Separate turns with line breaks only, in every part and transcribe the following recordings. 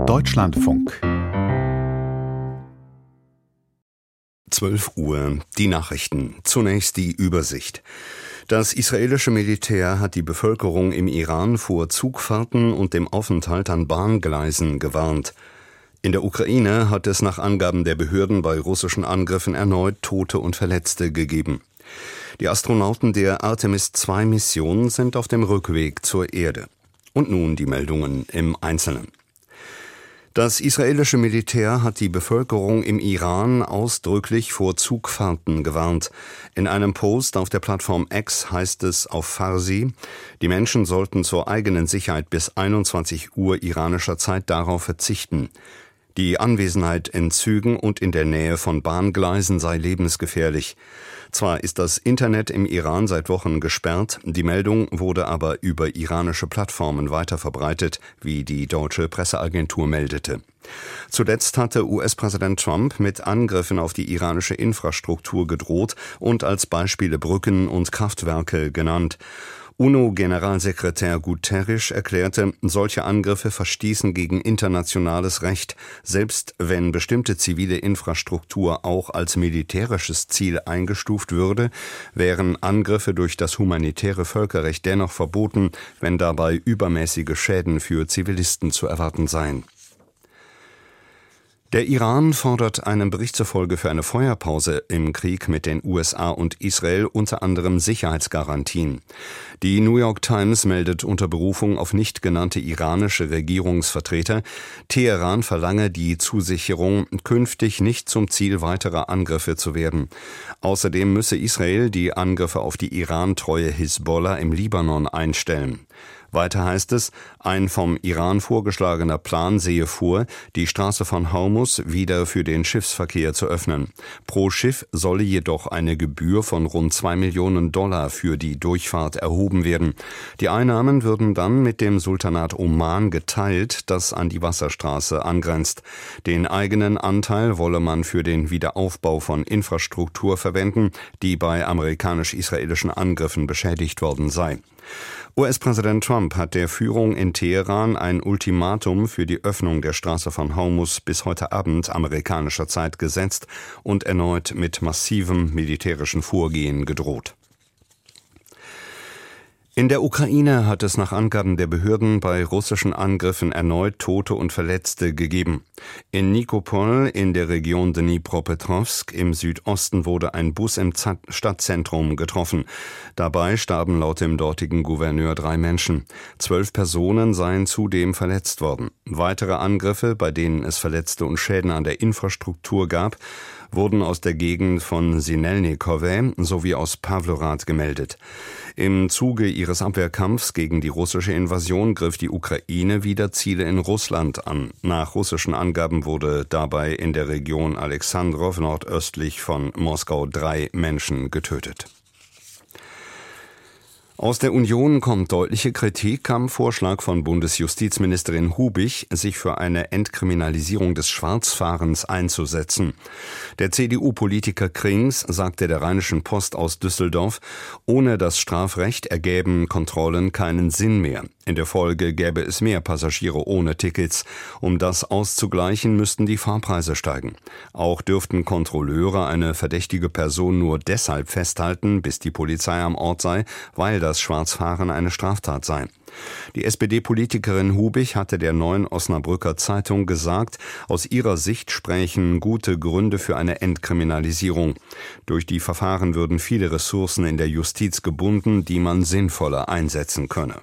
Deutschlandfunk.
12 Uhr, die Nachrichten. Zunächst die Übersicht. Das israelische Militär hat die Bevölkerung im Iran vor Zugfahrten und dem Aufenthalt an Bahngleisen gewarnt. In der Ukraine hat es nach Angaben der Behörden bei russischen Angriffen erneut Tote und Verletzte gegeben. Die Astronauten der Artemis-II-Mission sind auf dem Rückweg zur Erde. Und nun die Meldungen im Einzelnen. Das israelische Militär hat die Bevölkerung im Iran ausdrücklich vor Zugfahrten gewarnt. In einem Post auf der Plattform X heißt es auf Farsi, die Menschen sollten zur eigenen Sicherheit bis 21 Uhr iranischer Zeit darauf verzichten. Die Anwesenheit in Zügen und in der Nähe von Bahngleisen sei lebensgefährlich. Zwar ist das Internet im Iran seit Wochen gesperrt, die Meldung wurde aber über iranische Plattformen weiterverbreitet, wie die deutsche Presseagentur meldete. Zuletzt hatte US-Präsident Trump mit Angriffen auf die iranische Infrastruktur gedroht und als Beispiele Brücken und Kraftwerke genannt. UNO-Generalsekretär Guterres erklärte, solche Angriffe verstießen gegen internationales Recht. Selbst wenn bestimmte zivile Infrastruktur auch als militärisches Ziel eingestuft würde, wären Angriffe durch das humanitäre Völkerrecht dennoch verboten, wenn dabei übermäßige Schäden für Zivilisten zu erwarten seien. Der Iran fordert einem Bericht zufolge für eine Feuerpause im Krieg mit den USA und Israel unter anderem Sicherheitsgarantien. Die New York Times meldet unter Berufung auf nicht genannte iranische Regierungsvertreter, Teheran verlange die Zusicherung, künftig nicht zum Ziel weiterer Angriffe zu werden. Außerdem müsse Israel die Angriffe auf die Iran-treue Hisbollah im Libanon einstellen. Weiter heißt es, ein vom Iran vorgeschlagener Plan sehe vor, die Straße von Hormuz wieder für den Schiffsverkehr zu öffnen. Pro Schiff solle jedoch eine Gebühr von rund $2 Millionen für die Durchfahrt erhoben werden. Die Einnahmen würden dann mit dem Sultanat Oman geteilt, das an die Wasserstraße angrenzt. Den eigenen Anteil wolle man für den Wiederaufbau von Infrastruktur verwenden, die bei amerikanisch-israelischen Angriffen beschädigt worden sei. US-Präsident Trump hat der Führung in Teheran ein Ultimatum für die Öffnung der Straße von Hormuz bis heute Abend amerikanischer Zeit gesetzt und erneut mit massivem militärischen Vorgehen gedroht. In der Ukraine hat es nach Angaben der Behörden bei russischen Angriffen erneut Tote und Verletzte gegeben. In Nikopol in der Region Dnipropetrovsk im Südosten wurde ein Bus im Stadtzentrum getroffen. Dabei starben laut dem dortigen Gouverneur 3 Menschen. 12 Personen seien zudem verletzt worden. Weitere Angriffe, bei denen es Verletzte und Schäden an der Infrastruktur gab, wurden aus der Gegend von Sinelnikowe sowie aus Pawlowrad gemeldet. Im Zuge ihres Abwehrkampfs gegen die russische Invasion griff die Ukraine wieder Ziele in Russland an. Nach russischen Angaben wurde dabei in der Region Alexandrow nordöstlich von Moskau 3 Menschen getötet. Aus der Union kommt deutliche Kritik am Vorschlag von Bundesjustizministerin Hubich, sich für eine Entkriminalisierung des Schwarzfahrens einzusetzen. Der CDU-Politiker Krings sagte der Rheinischen Post aus Düsseldorf, ohne das Strafrecht ergäben Kontrollen keinen Sinn mehr. In der Folge gäbe es mehr Passagiere ohne Tickets. Um das auszugleichen, müssten die Fahrpreise steigen. Auch dürften Kontrolleure eine verdächtige Person nur deshalb festhalten, bis die Polizei am Ort sei, weil das Schwarzfahren eine Straftat sei. Die SPD-Politikerin Hubich hatte der Neuen Osnabrücker Zeitung gesagt, aus ihrer Sicht sprächen gute Gründe für eine Entkriminalisierung. Durch die Verfahren würden viele Ressourcen in der Justiz gebunden, die man sinnvoller einsetzen könne.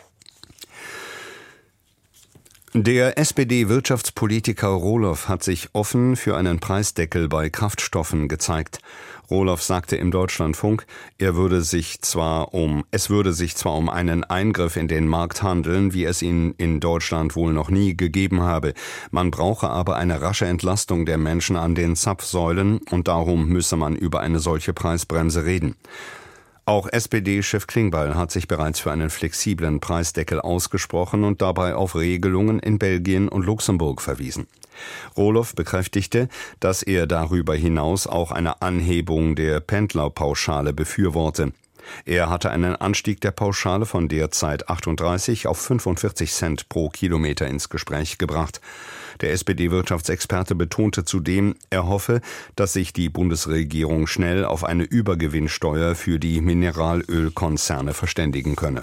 Der SPD-Wirtschaftspolitiker Rohloff hat sich offen für einen Preisdeckel bei Kraftstoffen gezeigt. Rohloff sagte im Deutschlandfunk, es würde sich zwar um einen Eingriff in den Markt handeln, wie es ihn in Deutschland wohl noch nie gegeben habe. Man brauche aber eine rasche Entlastung der Menschen an den Zapfsäulen und darum müsse man über eine solche Preisbremse reden. Auch SPD-Chef Klingbeil hat sich bereits für einen flexiblen Preisdeckel ausgesprochen und dabei auf Regelungen in Belgien und Luxemburg verwiesen. Rohloff bekräftigte, dass er darüber hinaus auch eine Anhebung der Pendlerpauschale befürworte. Er hatte einen Anstieg der Pauschale von derzeit 38 auf 45 Cent pro Kilometer ins Gespräch gebracht. Der SPD-Wirtschaftsexperte betonte zudem, er hoffe, dass sich die Bundesregierung schnell auf eine Übergewinnsteuer für die Mineralölkonzerne verständigen könne.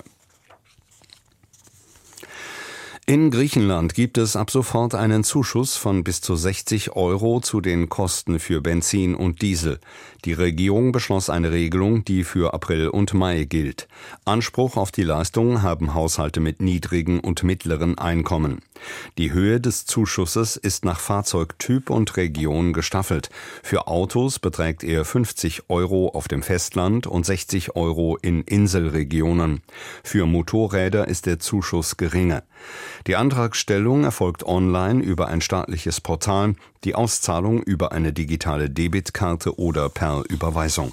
In Griechenland gibt es ab sofort einen Zuschuss von bis zu 60 € zu den Kosten für Benzin und Diesel. Die Regierung beschloss eine Regelung, die für April und Mai gilt. Anspruch auf die Leistung haben Haushalte mit niedrigen und mittleren Einkommen. Die Höhe des Zuschusses ist nach Fahrzeugtyp und Region gestaffelt. Für Autos beträgt er 50 € auf dem Festland und 60 € in Inselregionen. Für Motorräder ist der Zuschuss geringer. Die Antragstellung erfolgt online über ein staatliches Portal, die Auszahlung über eine digitale Debitkarte oder per Überweisung.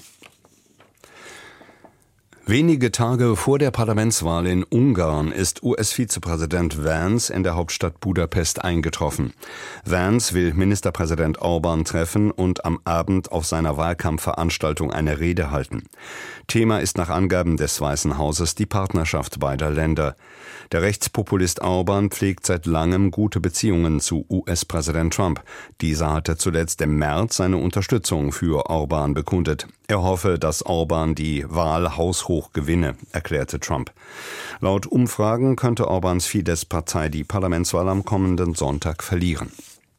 Wenige Tage vor der Parlamentswahl in Ungarn ist US-Vizepräsident Vance in der Hauptstadt Budapest eingetroffen. Vance will Ministerpräsident Orbán treffen und am Abend auf seiner Wahlkampfveranstaltung eine Rede halten. Thema ist nach Angaben des Weißen Hauses die Partnerschaft beider Länder. Der Rechtspopulist Orbán pflegt seit langem gute Beziehungen zu US-Präsident Trump. Dieser hatte zuletzt im März seine Unterstützung für Orbán bekundet. Er hoffe, dass Orbán die Wahl haushoch gewinne, erklärte Trump. Laut Umfragen könnte Orbáns Fidesz-Partei die Parlamentswahl am kommenden Sonntag verlieren.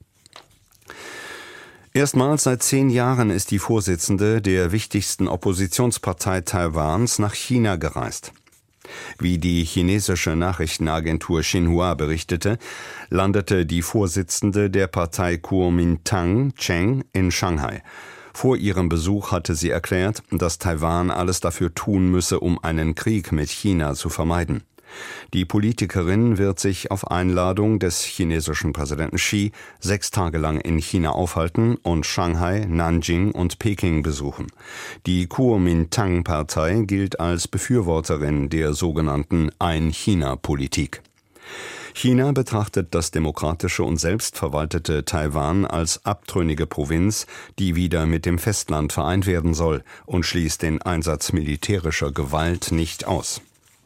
Erstmals seit 10 Jahren ist die Vorsitzende der wichtigsten Oppositionspartei Taiwans nach China gereist. Wie die chinesische Nachrichtenagentur Xinhua berichtete, landete die Vorsitzende der Partei Kuomintang, Cheng, in Shanghai. Vor ihrem Besuch hatte sie erklärt, dass Taiwan alles dafür tun müsse, um einen Krieg mit China zu vermeiden. Die Politikerin wird sich auf Einladung des chinesischen Präsidenten Xi 6 Tage lang in China aufhalten und Shanghai, Nanjing und Peking besuchen. Die Kuomintang-Partei gilt als Befürworterin der sogenannten Ein-China-Politik. China betrachtet das demokratische und selbstverwaltete Taiwan als abtrünnige Provinz, die wieder mit dem Festland vereint werden soll, und schließt den Einsatz militärischer Gewalt nicht aus.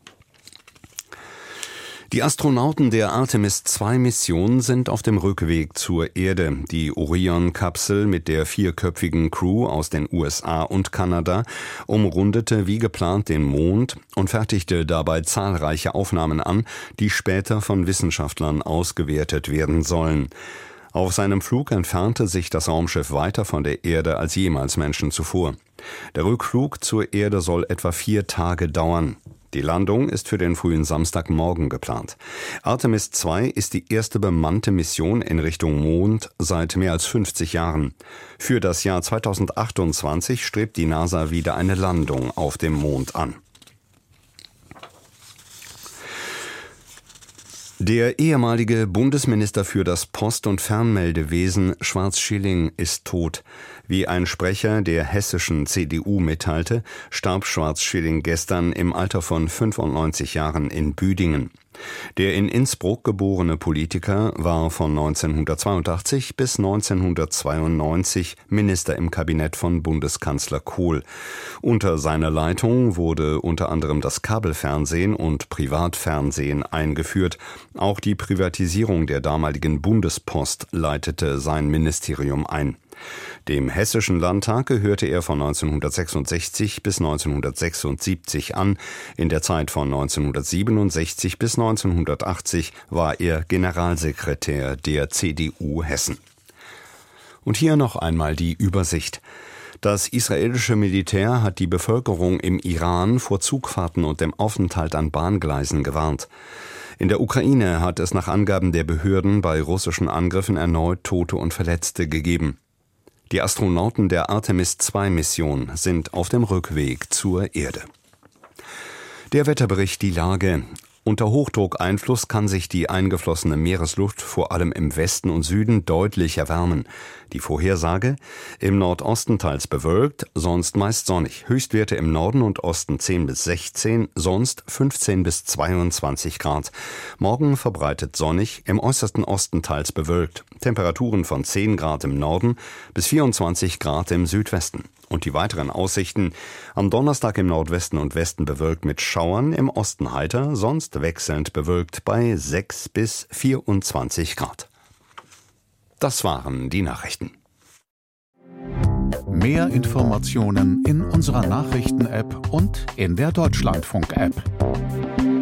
Die Astronauten der Artemis-II-Mission sind auf dem Rückweg zur Erde. Die Orion-Kapsel mit der 4-köpfigen Crew aus den USA und Kanada umrundete wie geplant den Mond und fertigte dabei zahlreiche Aufnahmen an, die später von Wissenschaftlern ausgewertet werden sollen. Auf seinem Flug entfernte sich das Raumschiff weiter von der Erde als jemals Menschen zuvor. Der Rückflug zur Erde soll etwa 4 Tage dauern. Die Landung ist für den frühen Samstagmorgen geplant. Artemis II ist die erste bemannte Mission in Richtung Mond seit mehr als 50 Jahren. Für das Jahr 2028 strebt die NASA wieder eine Landung auf dem Mond an. Der ehemalige Bundesminister für das Post- und Fernmeldewesen Schwarz-Schilling ist tot. Wie ein Sprecher der hessischen CDU mitteilte, starb Schwarz-Schilling gestern im Alter von 95 Jahren in Büdingen. Der in Innsbruck geborene Politiker war von 1982 bis 1992 Minister im Kabinett von Bundeskanzler Kohl. Unter seiner Leitung wurde unter anderem das Kabelfernsehen und Privatfernsehen eingeführt. Auch die Privatisierung der damaligen Bundespost leitete sein Ministerium ein. Dem Hessischen Landtag gehörte er von 1966 bis 1976 an. In der Zeit von 1967 bis 1980 war er Generalsekretär der CDU Hessen. Und hier noch einmal die Übersicht. Das israelische Militär hat die Bevölkerung im Iran vor Zugfahrten und dem Aufenthalt an Bahngleisen gewarnt. In der Ukraine hat es nach Angaben der Behörden bei russischen Angriffen erneut Tote und Verletzte gegeben. Die Astronauten der Artemis-II-Mission sind auf dem Rückweg zur Erde. Der Wetterbericht, die Lage. Unter Hochdruckeinfluss kann sich die eingeflossene Meeresluft vor allem im Westen und Süden deutlich erwärmen. Die Vorhersage: im Nordosten teils bewölkt, sonst meist sonnig. Höchstwerte im Norden und Osten 10 bis 16, sonst 15 bis 22 Grad. Morgen verbreitet sonnig, im äußersten Osten teils bewölkt. Temperaturen von 10 Grad im Norden bis 24 Grad im Südwesten. Und die weiteren Aussichten: am Donnerstag im Nordwesten und Westen bewölkt mit Schauern, im Osten heiter, sonst wechselnd bewölkt bei 6 bis 24 Grad. Das waren die Nachrichten.
Mehr Informationen in unserer Nachrichten-App und in der Deutschlandfunk-App.